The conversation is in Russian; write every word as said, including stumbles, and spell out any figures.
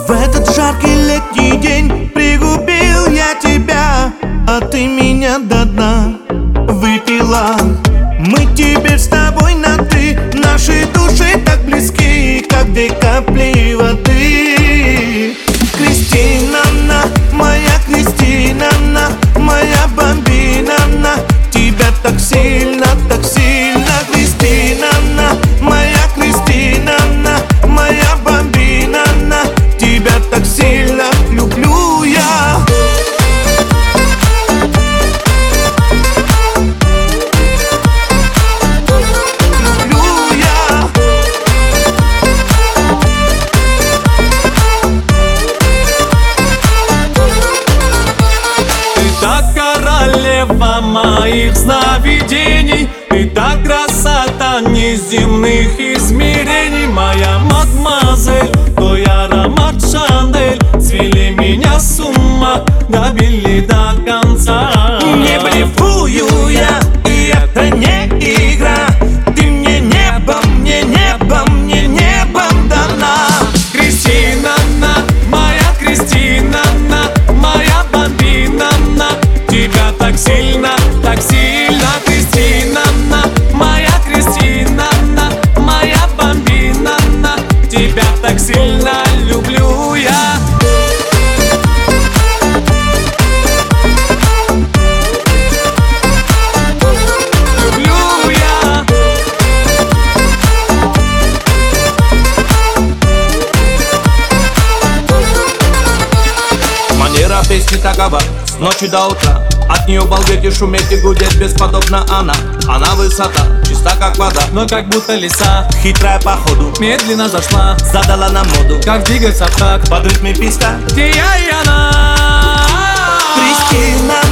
В этот жаркий летний день пригубил я тебя, а ты меня до дна выпила. Мы теперь с тобой на «ты», наши души так близки, как две капли воды. Кристина, моя Кристина, моя бомбина, тебя так сильно, так сильно. Кристина, моя Кристина, моя бомбина, тебя так сильно люблю я. Королева моих сновидений, ты так красота неземных измерений. Моя мадемуазель, твой аромат Шанель свели меня с ума, добили до конца. Не блефую я, и это не игра. Ты мне небом, мне небом, мне небом дана. Кристина, моя Кристина, моя бомбина, тебя так сильно, так сильно. Кристина, моя Кристина, моя бомбина, тебя так сильно люблю я. Люблю я. Манера песни такова, с ночи до утра. От нее балдеть и шуметь и гудеть бесподобно она. Она высота, чиста как вода, Но как будто лиса хитрая походу, медленно зашла, задала нам моду. как двигаться в такт Под ритм и писка где я и она. Кристина,